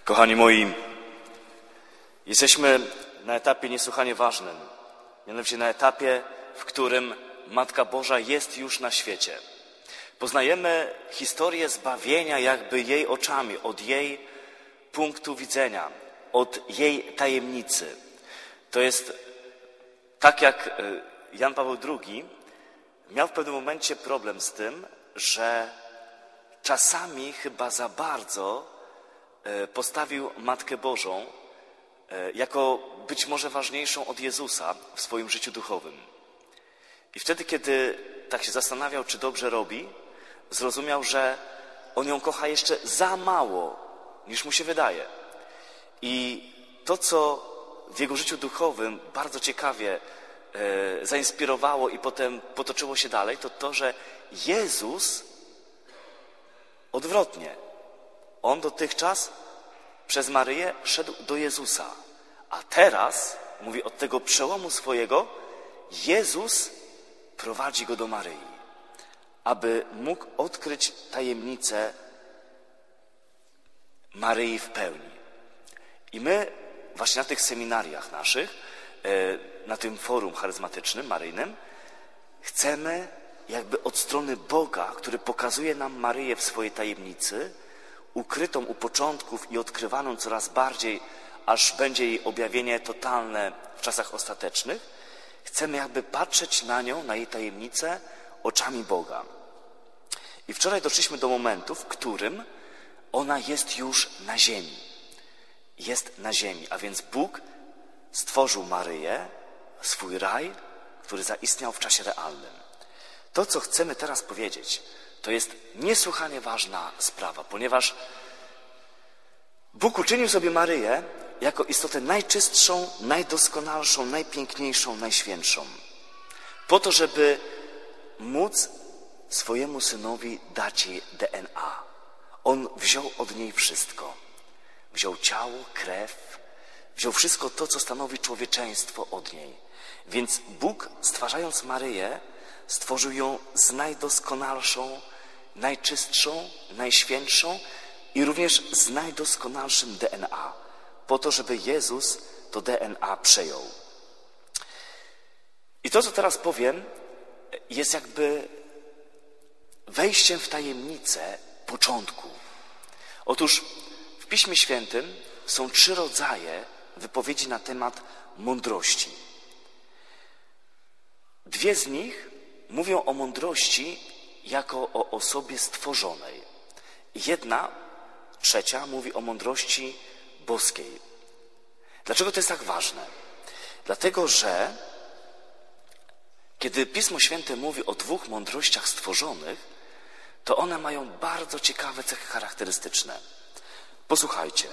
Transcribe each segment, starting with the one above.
Kochani moi, jesteśmy na etapie niesłychanie ważnym, mianowicie na etapie, w którym Matka Boża jest już na świecie. Poznajemy historię zbawienia jakby jej oczami, od jej punktu widzenia, od jej tajemnicy. To jest tak jak Jan Paweł II miał w pewnym momencie problem z tym, że czasami chyba za bardzo postawił Matkę Bożą jako być może ważniejszą od Jezusa w swoim życiu duchowym. I wtedy, kiedy tak się zastanawiał, czy dobrze robi, zrozumiał, że on ją kocha jeszcze za mało, niż mu się wydaje. I to, co w jego życiu duchowym bardzo ciekawie zainspirowało i potem potoczyło się dalej, to to, że Jezus odwrotnie. On dotychczas przez Maryję szedł do Jezusa. A teraz, mówi, od tego przełomu swojego, Jezus prowadzi go do Maryi, aby mógł odkryć tajemnicę Maryi w pełni. I my właśnie na tych seminariach naszych, na tym forum charyzmatycznym, maryjnym, chcemy jakby od strony Boga, który pokazuje nam Maryję w swojej tajemnicy, ukrytą u początków i odkrywaną coraz bardziej, aż będzie jej objawienie totalne w czasach ostatecznych, chcemy jakby patrzeć na nią, na jej tajemnicę oczami Boga. I wczoraj doszliśmy do momentu, w którym ona jest już na ziemi. Jest na ziemi, a więc Bóg stworzył Maryję, swój raj, który zaistniał w czasie realnym. To, co chcemy teraz powiedzieć, to jest niesłychanie ważna sprawa, ponieważ Bóg uczynił sobie Maryję jako istotę najczystszą, najdoskonalszą, najpiękniejszą, najświętszą. Po to, żeby móc swojemu synowi dać jej DNA. On wziął od niej wszystko. Wziął ciało, krew, wziął wszystko to, co stanowi człowieczeństwo od niej. Więc Bóg, stwarzając Maryję, stworzył ją z najdoskonalszą, najczystszą, najświętszą i również z najdoskonalszym DNA, po to, żeby Jezus to DNA przejął. I to, co teraz powiem, jest jakby wejściem w tajemnicę początku. Otóż w Piśmie Świętym są 3 rodzaje wypowiedzi na temat mądrości. 2 z nich mówią o mądrości jako o osobie stworzonej. 1, 3 mówi o mądrości boskiej. Dlaczego to jest tak ważne? Dlatego, że kiedy Pismo Święte mówi o 2 mądrościach stworzonych, to one mają bardzo ciekawe cechy charakterystyczne. Posłuchajcie.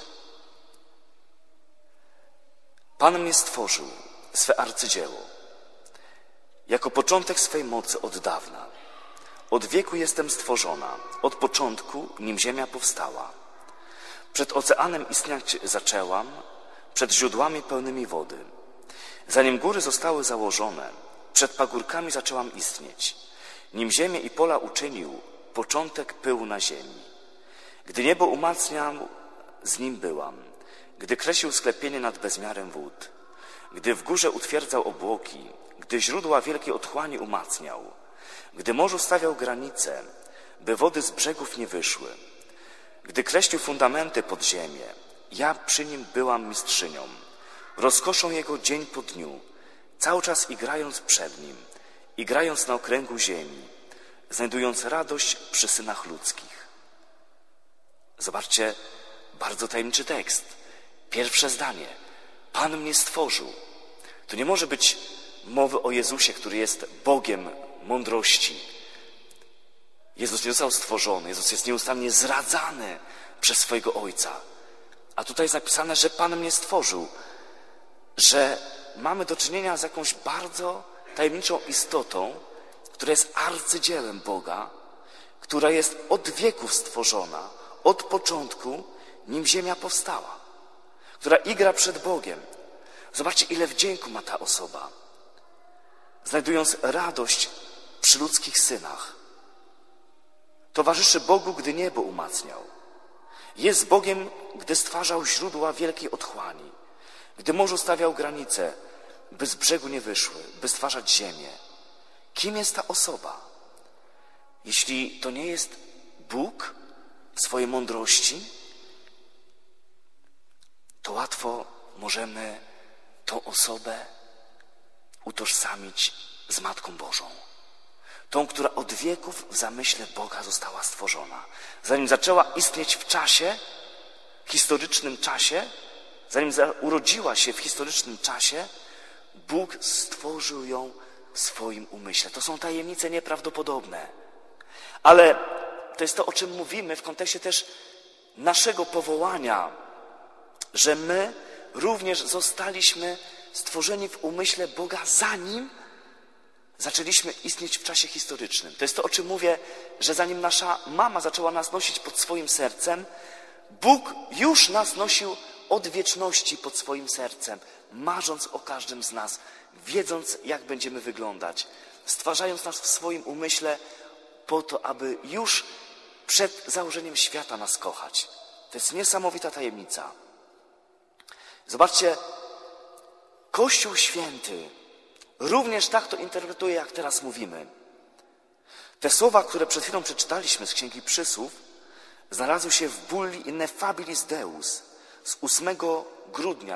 Pan mnie stworzył, swe arcydzieło, jako początek swej mocy od dawna. Od wieku jestem stworzona, od początku, nim ziemia powstała. Przed oceanem istnieć zaczęłam, przed źródłami pełnymi wody. Zanim góry zostały założone, przed pagórkami zaczęłam istnieć. Nim ziemię i pola uczynił, początek pyłu na ziemi. Gdy niebo umacniał, z nim byłam. Gdy kreślił sklepienie nad bezmiarem wód. Gdy w górze utwierdzał obłoki, gdy źródła wielkiej otchłani umacniał. Gdy morzu stawiał granice, by wody z brzegów nie wyszły. Gdy kreślił fundamenty pod ziemię, ja przy nim byłam mistrzynią. Rozkoszą jego dzień po dniu, cały czas igrając przed nim, igrając na okręgu ziemi, znajdując radość przy synach ludzkich. Zobaczcie, bardzo tajemniczy tekst. Pierwsze zdanie. Pan mnie stworzył. Tu nie może być mowy o Jezusie, który jest Bogiem mądrości. Jezus nie został stworzony. Jezus jest nieustannie zradzany przez swojego Ojca. A tutaj jest napisane, że Pan mnie stworzył. Że mamy do czynienia z jakąś bardzo tajemniczą istotą, która jest arcydziełem Boga, która jest od wieków stworzona, od początku, nim ziemia powstała, która igra przed Bogiem. Zobaczcie, ile wdzięku ma ta osoba, znajdując radość przy ludzkich synach. Towarzyszy Bogu, gdy niebo umacniał. Jest Bogiem, gdy stwarzał źródła wielkiej otchłani, gdy morzu stawiał granice, by z brzegu nie wyszły, by stwarzać ziemię. Kim jest ta osoba? Jeśli to nie jest Bóg w swojej mądrości, to łatwo możemy tą osobę utożsamić z Matką Bożą. Tą, która od wieków w zamyśle Boga została stworzona. Zanim zaczęła istnieć w czasie, historycznym czasie, zanim urodziła się w historycznym czasie, Bóg stworzył ją w swoim umyśle. To są tajemnice nieprawdopodobne. Ale to jest to, o czym mówimy w kontekście też naszego powołania, że my również zostaliśmy stworzeni w umyśle Boga, zanim zaczęliśmy istnieć w czasie historycznym. To jest to, o czym mówię, że zanim nasza mama zaczęła nas nosić pod swoim sercem, Bóg już nas nosił od wieczności pod swoim sercem, marząc o każdym z nas, wiedząc, jak będziemy wyglądać, stwarzając nas w swoim umyśle po to, aby już przed założeniem świata nas kochać. To jest niesamowita tajemnica. Zobaczcie, Kościół Święty również tak to interpretuje, jak teraz mówimy. Te słowa, które przed chwilą przeczytaliśmy z Księgi Przysłów, znalazły się w bulli Ineffabilis Deus z 8 grudnia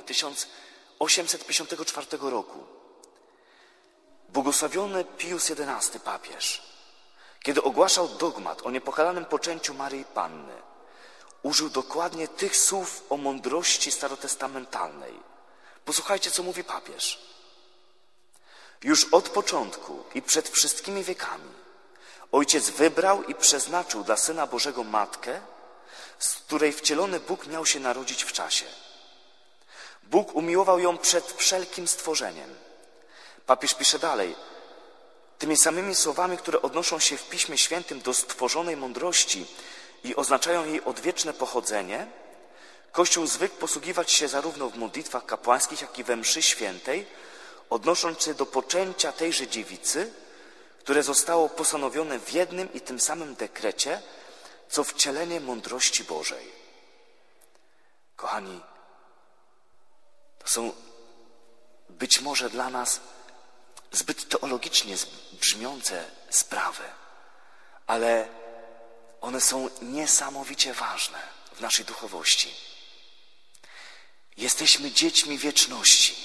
1854 roku. Błogosławiony Pius XI, papież, kiedy ogłaszał dogmat o niepokalanym poczęciu Maryi Panny, użył dokładnie tych słów o mądrości starotestamentalnej. Posłuchajcie, co mówi papież. Już od początku i przed wszystkimi wiekami Ojciec wybrał i przeznaczył dla Syna Bożego Matkę, z której wcielony Bóg miał się narodzić w czasie. Bóg umiłował ją przed wszelkim stworzeniem. Papież pisze dalej, tymi samymi słowami, które odnoszą się w Piśmie Świętym do stworzonej mądrości i oznaczają jej odwieczne pochodzenie, Kościół zwykł posługiwać się zarówno w modlitwach kapłańskich, jak i we mszy świętej, odnosząc się do poczęcia tejże dziewicy, które zostało postanowione w jednym i tym samym dekrecie, co wcielenie mądrości Bożej. Kochani, to są być może dla nas zbyt teologicznie brzmiące sprawy, ale one są niesamowicie ważne w naszej duchowości. Jesteśmy dziećmi wieczności.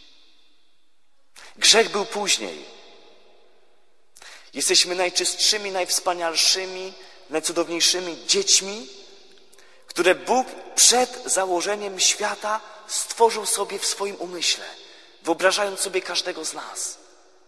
Grzech był później. Jesteśmy najczystszymi, najwspanialszymi, najcudowniejszymi dziećmi, które Bóg przed założeniem świata stworzył sobie w swoim umyśle, wyobrażając sobie każdego z nas.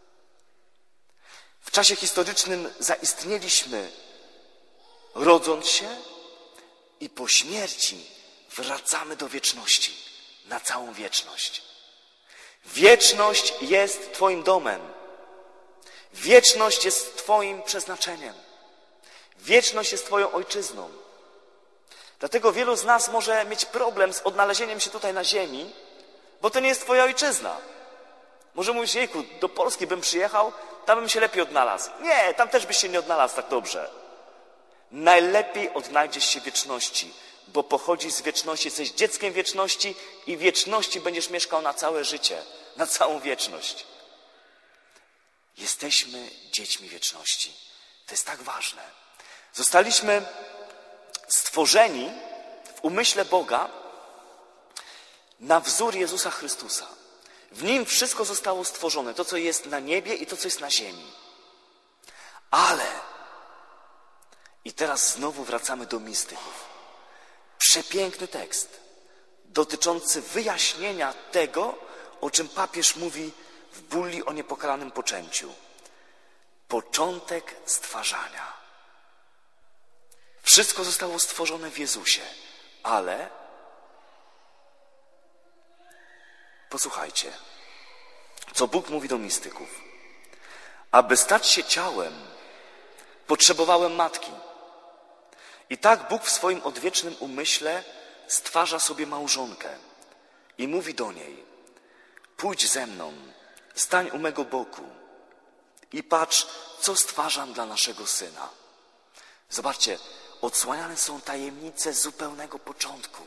W czasie historycznym zaistnieliśmy, rodząc się, i po śmierci wracamy do wieczności, na całą wieczność. Wieczność jest Twoim domem. Wieczność jest Twoim przeznaczeniem. Wieczność jest Twoją ojczyzną. Dlatego wielu z nas może mieć problem z odnalezieniem się tutaj na ziemi, bo to nie jest Twoja ojczyzna. Może mówisz, jejku, do Polski bym przyjechał, tam bym się lepiej odnalazł. Nie, tam też byś się nie odnalazł tak dobrze. Najlepiej odnajdziesz się w wieczności, bo pochodzisz z wieczności, jesteś dzieckiem wieczności i w wieczności będziesz mieszkał na całe życie, na całą wieczność. Jesteśmy dziećmi wieczności. To jest tak ważne. Zostaliśmy stworzeni w umyśle Boga na wzór Jezusa Chrystusa. W Nim wszystko zostało stworzone, to co jest na niebie i to co jest na ziemi. Ale, i teraz znowu wracamy do mistyków. Przepiękny tekst dotyczący wyjaśnienia tego, o czym papież mówi w bulli o niepokalanym poczęciu. Początek stwarzania. Wszystko zostało stworzone w Jezusie, ale posłuchajcie, co Bóg mówi do mistyków. Aby stać się ciałem, potrzebowałem matki. I tak Bóg w swoim odwiecznym umyśle stwarza sobie małżonkę i mówi do niej: pójdź ze mną, stań u mego boku i patrz, co stwarzam dla naszego syna. Zobaczcie, odsłaniane są tajemnice zupełnego początku.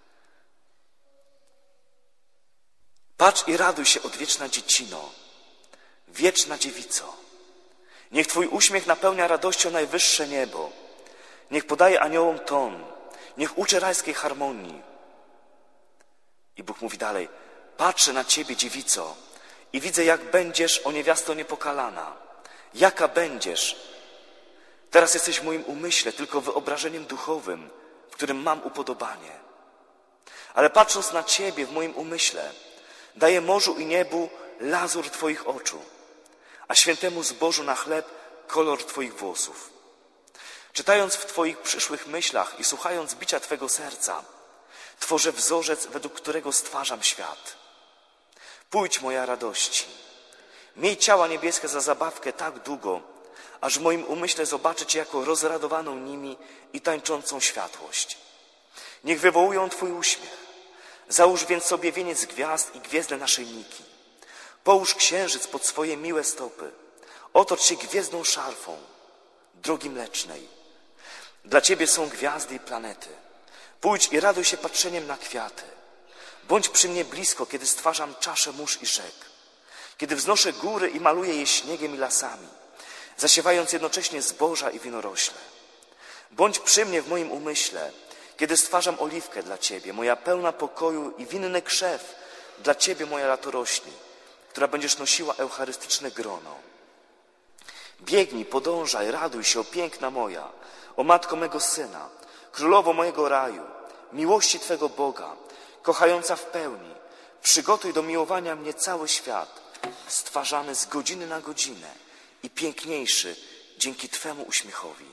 Patrz i raduj się, odwieczna dziecino, wieczna dziewico. Niech Twój uśmiech napełnia radością najwyższe niebo. Niech podaje aniołom ton. Niech uczy rajskiej harmonii. I Bóg mówi dalej. Patrzę na Ciebie, dziewico, i widzę, jak będziesz, o niewiasto niepokalana. Jaka będziesz? Teraz jesteś w moim umyśle, tylko wyobrażeniem duchowym, w którym mam upodobanie. Ale patrząc na Ciebie w moim umyśle, daję morzu i niebu lazur Twoich oczu, a świętemu zbożu na chleb kolor Twoich włosów. Czytając w Twoich przyszłych myślach i słuchając bicia Twego serca, tworzę wzorzec, według którego stwarzam świat. Pójdź, moja radości. Miej ciała niebieskie za zabawkę tak długo, aż w moim umyśle zobaczę Cię jako rozradowaną nimi i tańczącą światłość. Niech wywołują Twój uśmiech. Załóż więc sobie wieniec gwiazd i gwiezdne naszyjniki. Połóż księżyc pod swoje miłe stopy. Otocz się gwiezdną szarfą, drogi mlecznej. Dla Ciebie są gwiazdy i planety. Pójdź i raduj się patrzeniem na kwiaty. Bądź przy mnie blisko, kiedy stwarzam czasze mórz i rzek. Kiedy wznoszę góry i maluję je śniegiem i lasami, zasiewając jednocześnie zboża i winorośle. Bądź przy mnie w moim umyśle, kiedy stwarzam oliwkę dla Ciebie, moja pełna pokoju i winny krzew dla Ciebie, moja latorośli, która będziesz nosiła eucharystyczne grono. Biegnij, podążaj, raduj się, o piękna moja, o matko mego Syna, królowo mojego raju, miłości Twego Boga, kochająca w pełni. Przygotuj do miłowania mnie cały świat, stwarzany z godziny na godzinę i piękniejszy dzięki Twemu uśmiechowi.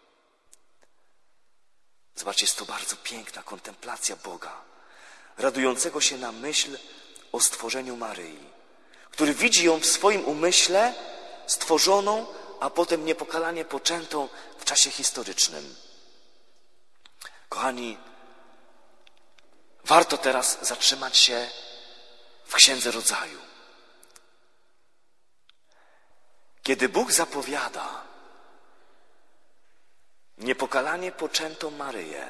Zobaczcie, jest to bardzo piękna kontemplacja Boga, radującego się na myśl o stworzeniu Maryi, który widzi ją w swoim umyśle stworzoną, a potem niepokalanie poczętą w czasie historycznym. Kochani, warto teraz zatrzymać się w Księdze Rodzaju. Kiedy Bóg zapowiada niepokalanie poczętą Maryję,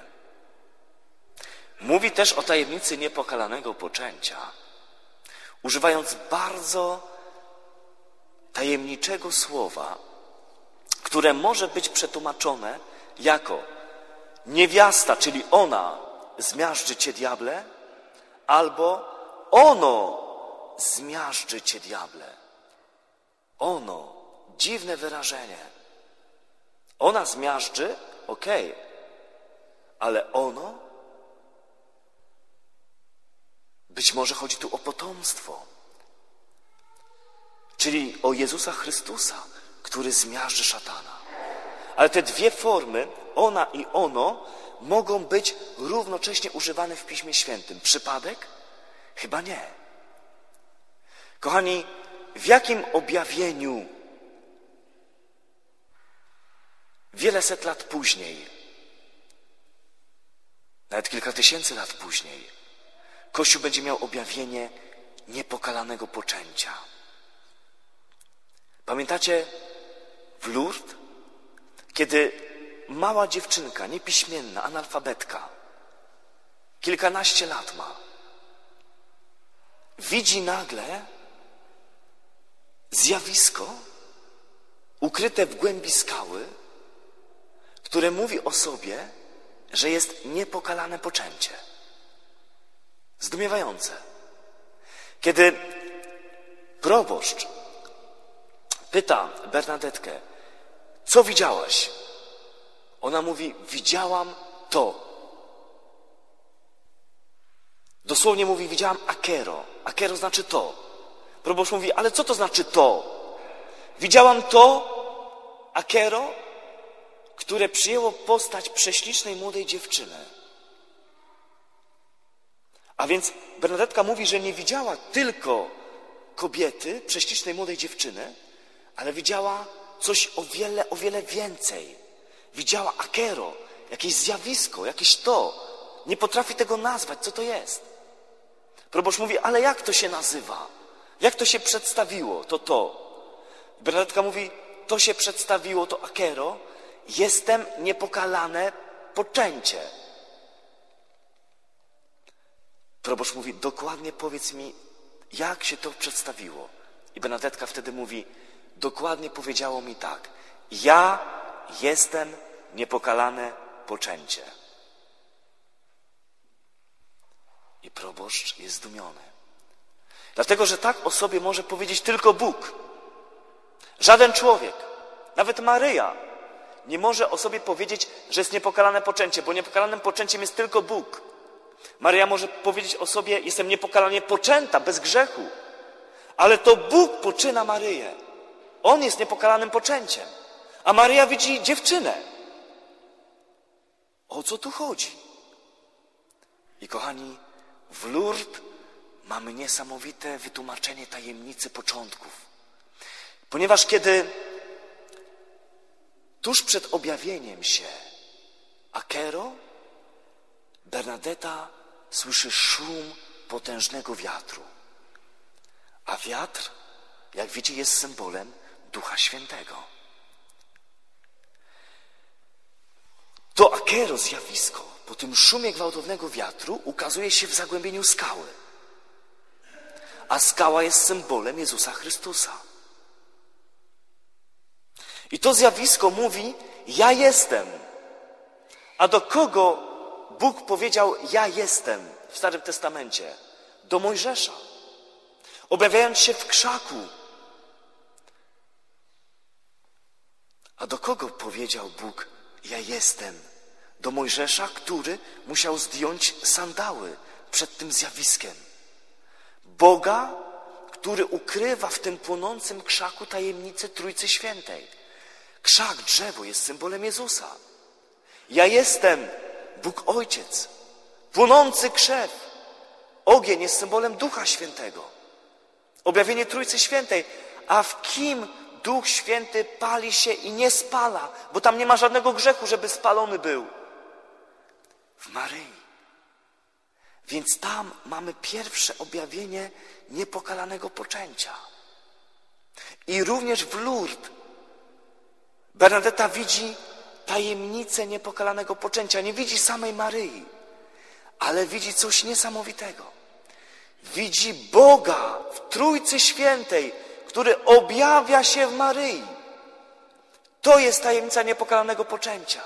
mówi też o tajemnicy niepokalanego poczęcia, używając bardzo tajemniczego słowa, które może być przetłumaczone jako niewiasta, czyli ona zmiażdży Cię, diable, albo ono zmiażdży Cię, diable. Ono, dziwne wyrażenie. Ona zmiażdży, okej, ale ono, być może chodzi tu o potomstwo, czyli o Jezusa Chrystusa, który zmiażdży szatana. Ale te dwie formy, ona i ono, mogą być równocześnie używane w Piśmie Świętym. Przypadek? Chyba nie. Kochani, w jakim objawieniu wiele set lat później, nawet kilka tysięcy lat później, Kościół będzie miał objawienie niepokalanego poczęcia? Pamiętacie w Lourdes, kiedy mała dziewczynka, niepiśmienna, analfabetka, kilkanaście lat ma, widzi nagle zjawisko ukryte w głębi skały, które mówi o sobie, że jest niepokalane poczęcie. Zdumiewające. Kiedy proboszcz pyta Bernadetkę, co widziałaś? Ona mówi, widziałam to. Dosłownie mówi, widziałam akero. Akero znaczy to. Proboszcz mówi, ale co to znaczy to? Widziałam to, akero, które przyjęło postać prześlicznej młodej dziewczyny. A więc Bernadetka mówi, że nie widziała tylko kobiety, prześlicznej młodej dziewczyny, ale widziała coś o wiele więcej. Widziała akero, jakieś zjawisko, jakieś to. Nie potrafi tego nazwać, co to jest. Proboszcz mówi, ale jak to się nazywa? Jak to się przedstawiło, to? Bernadetka mówi, to się przedstawiło, to akero. Jestem niepokalane poczęcie. Proboszcz mówi, dokładnie powiedz mi, jak się to przedstawiło. I Bernadetka wtedy mówi, dokładnie powiedziało mi tak. Ja jestem niepokalane poczęcie. I proboszcz jest zdumiony. Dlatego, że tak o sobie może powiedzieć tylko Bóg. Żaden człowiek, nawet Maryja, nie może o sobie powiedzieć, że jest niepokalane poczęcie, bo niepokalanym poczęciem jest tylko Bóg. Maryja może powiedzieć o sobie, jestem niepokalanie poczęta, bez grzechu. Ale to Bóg poczyna Maryję. On jest niepokalanym poczęciem. A Maryja widzi dziewczynę. O co tu chodzi? I kochani, w Lourdes mamy niesamowite wytłumaczenie tajemnicy początków. Ponieważ kiedy tuż przed objawieniem się Akero, Bernadetta słyszy szum potężnego wiatru. A wiatr, jak wiecie, jest symbolem Ducha Świętego. To Akero zjawisko po tym szumie gwałtownego wiatru ukazuje się w zagłębieniu skały. A skała jest symbolem Jezusa Chrystusa. I to zjawisko mówi, ja jestem. A do kogo Bóg powiedział, ja jestem w Starym Testamencie? Do Mojżesza. Objawiając się w krzaku. A do kogo powiedział Bóg, ja jestem? Do Mojżesza, który musiał zdjąć sandały przed tym zjawiskiem. Boga, który ukrywa w tym płonącym krzaku tajemnicę Trójcy Świętej. Krzak, drzewo jest symbolem Jezusa. Ja jestem Bóg Ojciec. Płonący krzew. Ogień jest symbolem Ducha Świętego. Objawienie Trójcy Świętej. A w kim Duch Święty pali się i nie spala? Bo tam nie ma żadnego grzechu, żeby spalony był. W Maryi. Więc tam mamy pierwsze objawienie niepokalanego poczęcia. I również w Lourdes Bernadetta widzi tajemnicę niepokalanego poczęcia. Nie widzi samej Maryi, ale widzi coś niesamowitego. Widzi Boga w Trójcy Świętej, który objawia się w Maryi. To jest tajemnica niepokalanego poczęcia.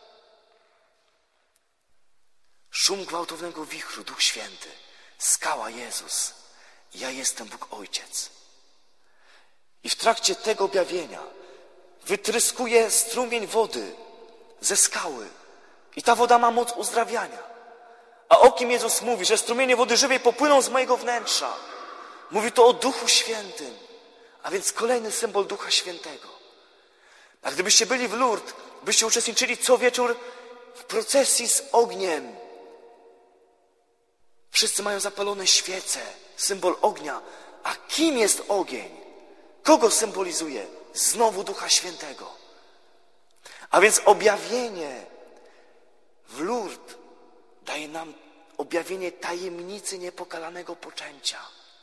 Szum gwałtownego wichru, Duch Święty, skała Jezus. Ja jestem Bóg Ojciec. I w trakcie tego objawienia wytryskuje strumień wody ze skały. I ta woda ma moc uzdrawiania. A o kim Jezus mówi, że strumienie wody żywej popłyną z mojego wnętrza? Mówi to o Duchu Świętym. A więc kolejny symbol Ducha Świętego. A gdybyście byli w Lourdes, byście uczestniczyli co wieczór w procesji z ogniem. Wszyscy mają zapalone świece, symbol ognia. A kim jest ogień? Kogo symbolizuje? Znowu Ducha Świętego. A więc objawienie w Lourdes daje nam objawienie tajemnicy niepokalanego poczęcia.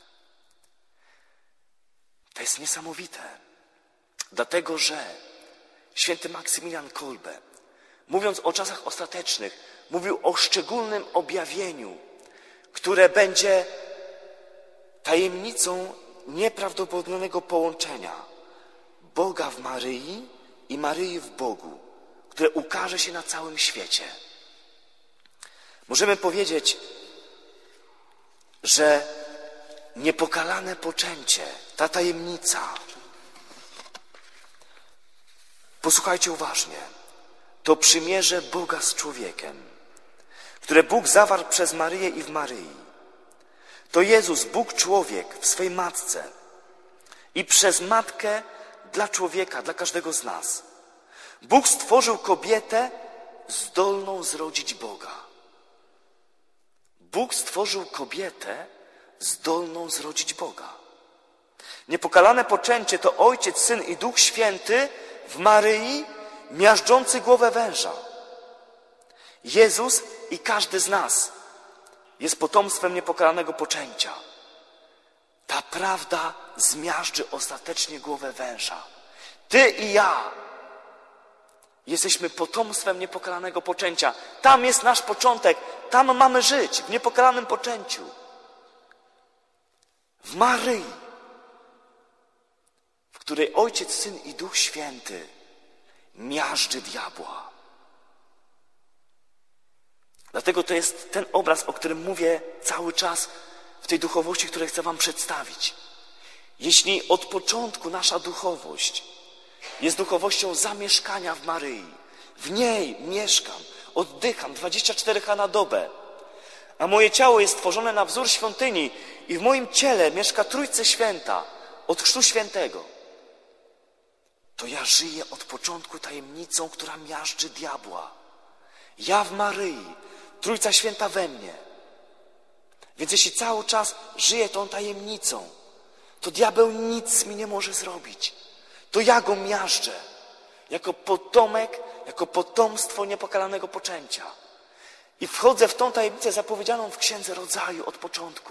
To jest niesamowite. Dlatego, że święty Maksymilian Kolbe, mówiąc o czasach ostatecznych, mówił o szczególnym objawieniu, które będzie tajemnicą nieprawdopodobnego połączenia Boga w Maryi i Maryi w Bogu, które ukaże się na całym świecie. Możemy powiedzieć, że niepokalane poczęcie, ta tajemnica, posłuchajcie uważnie, to przymierze Boga z człowiekiem, które Bóg zawarł przez Maryję i w Maryi. To Jezus, Bóg człowiek w swej matce i przez matkę dla człowieka, dla każdego z nas. Bóg stworzył kobietę zdolną zrodzić Boga. Bóg stworzył kobietę zdolną zrodzić Boga. Niepokalane poczęcie to Ojciec, Syn i Duch Święty w Maryi miażdżący głowę węża. Jezus i każdy z nas jest potomstwem niepokalanego poczęcia. Ta prawda zmiażdży ostatecznie głowę węża. Ty i ja Jesteśmy potomstwem niepokalanego poczęcia. Tam jest nasz początek. Tam mamy żyć, w niepokalanym poczęciu. W Maryi, w której Ojciec, Syn i Duch Święty miażdży diabła. Dlatego to jest ten obraz, o którym mówię cały czas w tej duchowości, którą chcę wam przedstawić. Jeśli od początku nasza duchowość jest duchowością zamieszkania w Maryi, w niej mieszkam, oddycham 24h na dobę, a moje ciało jest stworzone na wzór świątyni i w moim ciele mieszka Trójca Święta od Chrztu Świętego, to ja żyję od początku tajemnicą, która miażdży diabła. Ja w Maryi, Trójca Święta we mnie. Więc jeśli cały czas żyję tą tajemnicą, to diabeł nic mi nie może zrobić. To ja go miażdżę jako potomek, jako potomstwo niepokalanego poczęcia. I wchodzę w tą tajemnicę zapowiedzianą w Księdze Rodzaju od początku.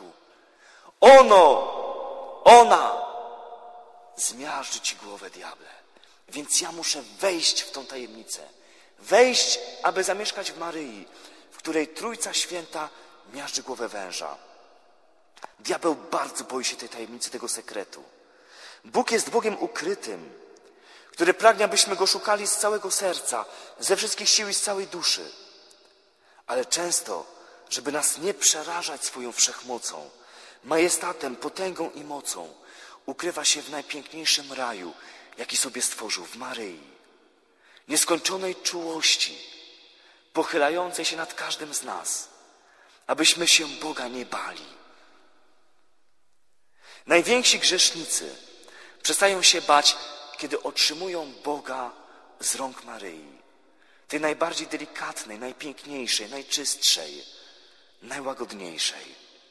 Ona zmiażdży ci głowę, diable. Więc ja muszę wejść w tą tajemnicę. Wejść, aby zamieszkać w Maryi, w której Trójca Święta miażdży głowę węża. Diabeł bardzo boi się tej tajemnicy, tego sekretu. Bóg jest Bogiem ukrytym, który pragnie, abyśmy Go szukali z całego serca, ze wszystkich sił i z całej duszy. Ale często, żeby nas nie przerażać swoją wszechmocą, majestatem, potęgą i mocą, ukrywa się w najpiękniejszym raju, jaki sobie stworzył, w Maryi. Nieskończonej czułości, pochylającej się nad każdym z nas, abyśmy się Boga nie bali. Najwięksi grzesznicy przestają się bać, kiedy otrzymują Boga z rąk Maryi. Tej najbardziej delikatnej, najpiękniejszej, najczystszej, najłagodniejszej.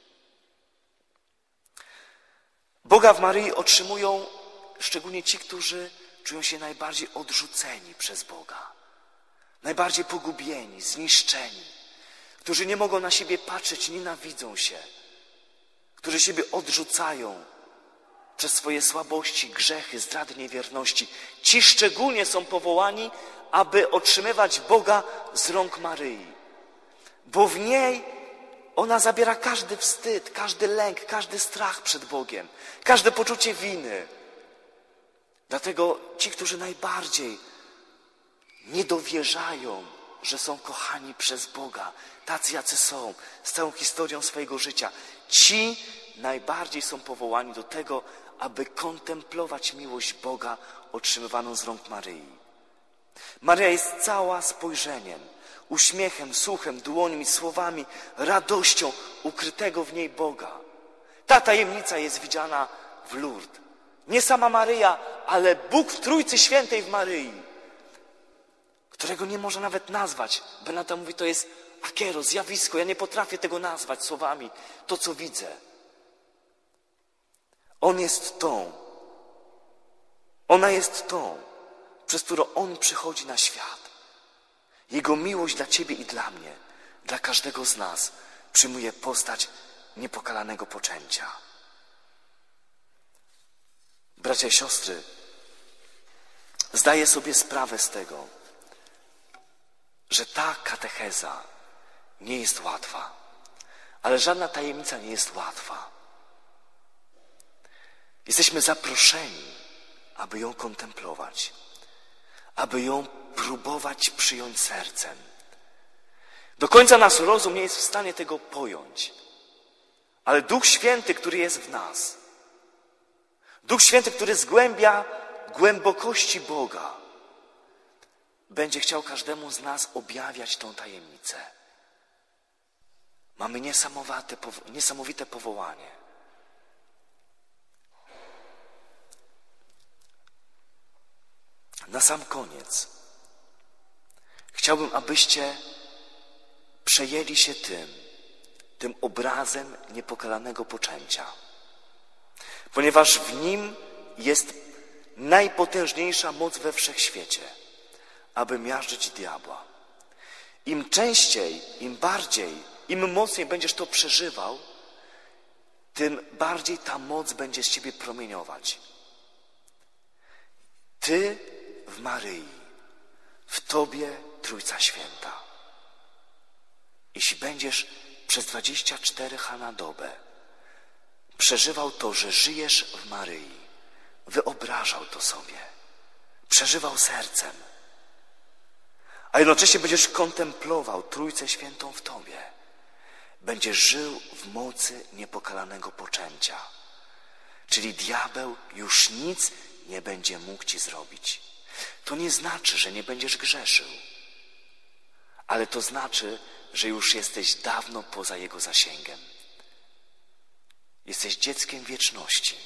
Boga w Maryi otrzymują szczególnie ci, którzy czują się najbardziej odrzuceni przez Boga. Najbardziej pogubieni, zniszczeni. Którzy nie mogą na siebie patrzeć, nienawidzą się. Którzy siebie odrzucają przez swoje słabości, grzechy, zdrady, niewierności. Ci szczególnie są powołani, aby otrzymywać Boga z rąk Maryi. Bo w niej ona zabiera każdy wstyd, każdy lęk, każdy strach przed Bogiem, każde poczucie winy. Dlatego ci, którzy najbardziej nie dowierzają, że są kochani przez Boga, tacy jacy są, z całą historią swojego życia, ci najbardziej są powołani do tego, aby kontemplować miłość Boga otrzymywaną z rąk Maryi. Maryja jest cała spojrzeniem, uśmiechem, słuchem, dłońmi, słowami, radością ukrytego w niej Boga. Ta tajemnica jest widziana w Lourdes. Nie sama Maryja, ale Bóg w Trójcy Świętej w Maryi, którego nie można nawet nazwać. Benata mówi, to jest akero, zjawisko. Ja nie potrafię tego nazwać słowami, to co widzę. On jest tą. Ona jest tą, przez którą On przychodzi na świat. Jego miłość dla ciebie i dla mnie, dla każdego z nas, przyjmuje postać niepokalanego poczęcia. Bracia i siostry, zdaję sobie sprawę z tego, że ta katecheza nie jest łatwa, ale żadna tajemnica nie jest łatwa. Jesteśmy zaproszeni, aby ją kontemplować, aby ją próbować przyjąć sercem. Do końca nasz rozum nie jest w stanie tego pojąć, ale Duch Święty, który jest w nas, Duch Święty, który zgłębia głębokości Boga, będzie chciał każdemu z nas objawiać tą tajemnicę. Mamy niesamowite powołanie. Na sam koniec chciałbym, abyście przejęli się tym obrazem niepokalanego poczęcia, ponieważ w nim jest najpotężniejsza moc we wszechświecie, aby miażdżyć diabła. Im częściej, im bardziej, im mocniej będziesz to przeżywał, tym bardziej ta moc będzie z ciebie promieniować. Ty w Maryi w Tobie Trójca Święta. Jeśli będziesz przez 24 na dobę przeżywał to, że żyjesz w Maryi, wyobrażał to sobie, przeżywał sercem, a jednocześnie będziesz kontemplował Trójcę Świętą w Tobie, będziesz żył w mocy niepokalanego poczęcia, czyli diabeł już nic nie będzie mógł Ci zrobić. To nie znaczy, że nie będziesz grzeszył, ale to znaczy, że już jesteś dawno poza jego zasięgiem. Jesteś dzieckiem wieczności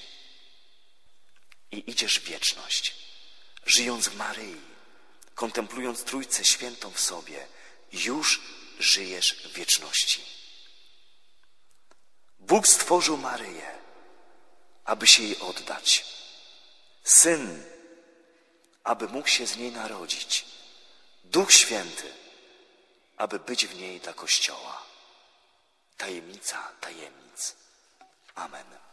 i idziesz w wieczność, żyjąc w Maryi, kontemplując Trójcę Świętą w sobie, już żyjesz w wieczności. Bóg stworzył Maryję, aby się jej oddać. Syn, aby mógł się z niej narodzić. Duch Święty, aby być w niej dla Kościoła. Tajemnica tajemnic. Amen.